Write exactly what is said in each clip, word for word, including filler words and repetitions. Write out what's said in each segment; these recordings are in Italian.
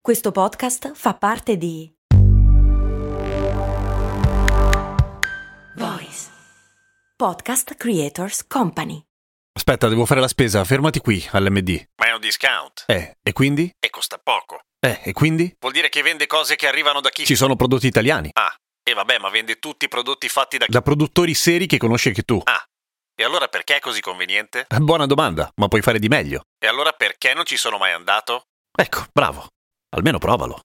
Questo podcast fa parte di Voice Podcast Creators Company. Aspetta, devo fare la spesa, fermati qui all'M D. Ma è un discount. Eh, e quindi? E costa poco. Eh, e quindi? Vuol dire che vende cose che arrivano da chi? Ci sono prodotti italiani. Ah, e vabbè, ma vende tutti i prodotti fatti da chi? Da produttori seri che conosci anche tu. Ah, e allora perché è così conveniente? Buona domanda, ma puoi fare di meglio. E allora perché non ci sono mai andato? Ecco, bravo. Almeno provalo.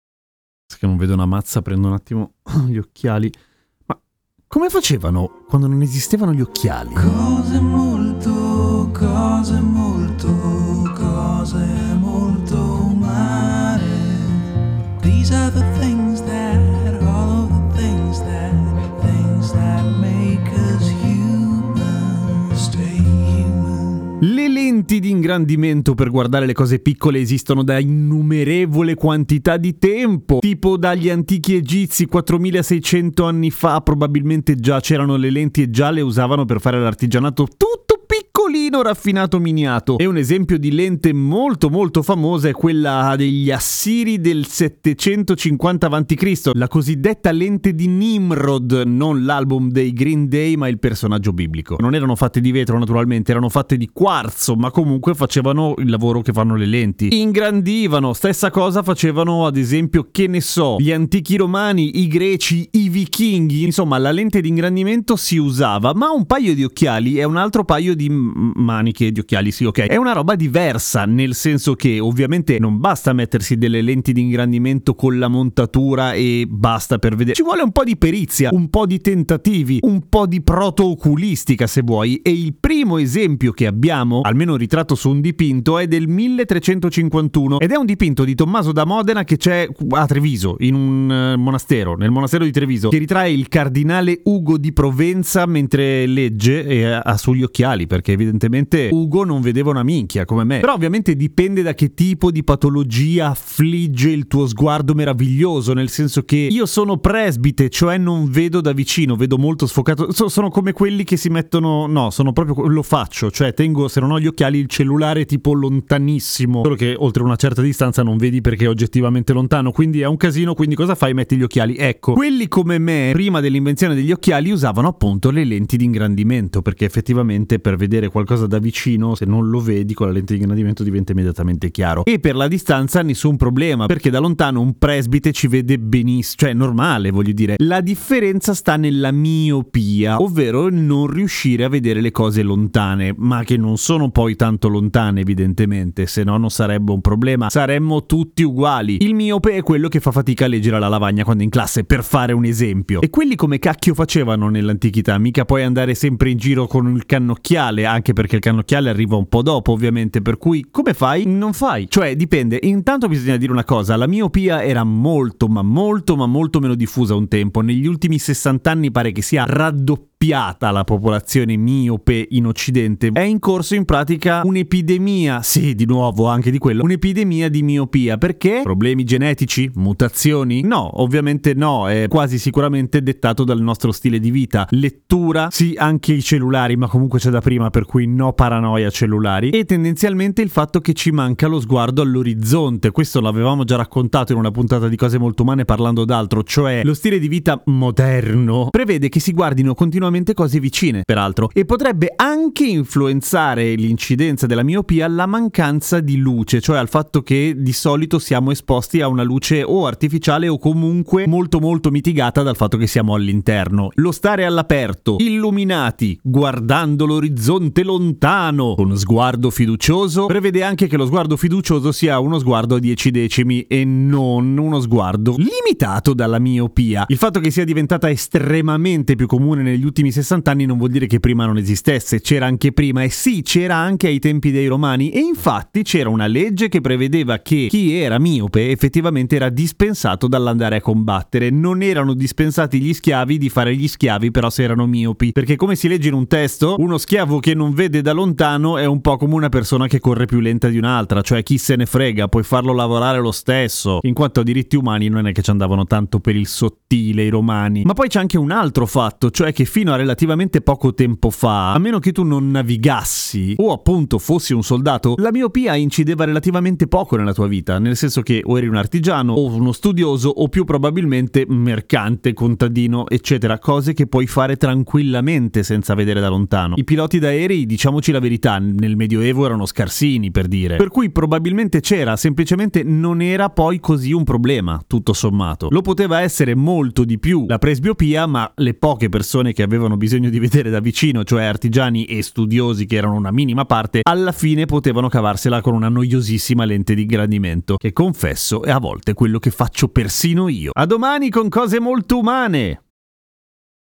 Se non vedo una mazza, prendo un attimo gli occhiali. Ma come facevano quando non esistevano gli occhiali? Cose molto, cose molto, cose molto umane. These are the things that, all of the things that, things that make us human, stay human. Le lenti di ingrandimento per guardare le cose piccole esistono da innumerevole quantità di tempo, tipo dagli antichi egizi quattromilaseicento anni fa probabilmente già c'erano le lenti e già le usavano per fare l'artigianato tutto piccolino, raffinato, miniato. E un esempio di lente molto molto famosa è quella degli Assiri del settecentocinquanta avanti Cristo, la cosiddetta lente di Nimrod, non l'album dei Green Day ma il personaggio biblico. Non erano fatte di vetro naturalmente, erano fatte di quarzo, ma comunque facevano il lavoro che fanno le lenti. Ingrandivano, stessa cosa facevano ad esempio, che ne so, gli antichi romani, i greci, i vichinghi. Insomma, la lente di ingrandimento si usava, ma un paio di occhiali è un altro paio di m- maniche di occhiali, sì, ok. È una roba diversa, nel senso che ovviamente non basta mettersi delle lenti di ingrandimento con la montatura e basta per vedere. Ci vuole un po' di perizia, un po' di tentativi, un po' di proto-oculistica se vuoi, e il primo esempio che abbiamo, almeno ritratto su un dipinto, è del milletrecentocinquantuno ed è un dipinto di Tommaso da Modena che c'è a Treviso, in un uh, monastero, nel monastero di Treviso, che ritrae il cardinale Ugo di Provenza mentre legge e ha sugli occhiali, perché evidentemente Ugo non vedeva una minchia come me. Però ovviamente dipende da che tipo di patologia affligge il tuo sguardo meraviglioso, nel senso che io sono presbite, cioè non vedo da vicino, vedo molto sfocato. So, sono come quelli che si mettono, no, sono proprio, lo faccio, cioè tengo, se non ho gli occhiali, il cellulare tipo lontanissimo, solo che oltre una certa distanza non vedi perché è oggettivamente lontano, quindi è un casino. Quindi cosa fai? Metti gli occhiali. Ecco, quelli come me prima dell'invenzione degli occhiali usavano appunto le lenti di ingrandimento, perché effettivamente per vedere qualcosa da vicino, se non lo vedi con la lente di ingrandimento, diventa immediatamente chiaro. E per la distanza nessun problema, perché da lontano un presbite ci vede benissimo, cioè normale, voglio dire. La differenza sta nella miopia, ovvero il non riuscire a vedere le cose lontane, ma che non sono poi tanto lontane evidentemente, se no non sarebbe un problema, saremmo tutti uguali. Il miope è quello che fa fatica a leggere alla lavagna quando è in classe, per fare un esempio. E quelli come cacchio facevano nell'antichità? Mica puoi andare sempre in giro con il cannocchiale, anche perché il cannocchiale arriva un po' dopo ovviamente, per cui come fai? Non fai. Cioè dipende. Intanto bisogna dire una cosa: la miopia era molto ma molto ma molto meno diffusa un tempo. Negli ultimi sessanta anni pare che sia raddoppiata la popolazione miope in Occidente. È in corso in pratica un'epidemia, sì, di nuovo anche di quello, un'epidemia di miopia. Perché? Problemi genetici? Mutazioni? No, ovviamente no, è quasi sicuramente dettato dal nostro stile di vita. Lettura? Sì, anche i cellulari, ma comunque c'è da prima, per cui no paranoia cellulari. E tendenzialmente il fatto che ci manca lo sguardo all'orizzonte. Questo l'avevamo già raccontato in una puntata di Cose Molto Umane parlando d'altro, cioè lo stile di vita moderno prevede che si guardino continuamente cose vicine, peraltro, e potrebbe anche influenzare l'incidenza della miopia la mancanza di luce, cioè al fatto che di solito siamo esposti a una luce o artificiale o comunque molto molto mitigata dal fatto che siamo all'interno. Lo stare all'aperto, illuminati, guardando l'orizzonte lontano, con sguardo fiducioso, prevede anche che lo sguardo fiducioso sia uno sguardo a dieci decimi e non uno sguardo limitato dalla miopia. Il fatto che sia diventata estremamente più comune negli ultimi sessanta anni non vuol dire che prima non esistesse, c'era anche prima, e sì, c'era anche ai tempi dei Romani, e infatti c'era una legge che prevedeva che chi era miope effettivamente era dispensato dall'andare a combattere. Non erano dispensati gli schiavi di fare gli schiavi però se erano miopi, perché come si legge in un testo, uno schiavo che non vede da lontano è un po' come una persona che corre più lenta di un'altra, cioè chi se ne frega, puoi farlo lavorare lo stesso. In quanto a diritti umani non è che ci andavano tanto per il sottile i romani. Ma poi c'è anche un altro fatto, cioè che fino fino a relativamente poco tempo fa, a meno che tu non navigassi o appunto fossi un soldato, la miopia incideva relativamente poco nella tua vita, nel senso che o eri un artigiano o uno studioso o più probabilmente mercante, contadino, eccetera, cose che puoi fare tranquillamente senza vedere da lontano. I piloti d'aerei, diciamoci la verità, nel Medioevo erano scarsini, per dire, per cui probabilmente c'era, semplicemente non era poi così un problema, tutto sommato. Lo poteva essere molto di più la presbiopia, ma le poche persone che avevano bisogno di vedere da vicino, cioè artigiani e studiosi che erano una minima parte, alla fine potevano cavarsela con una noiosissima lente di ingrandimento, che confesso è a volte quello che faccio persino io. A domani con cose molto umane!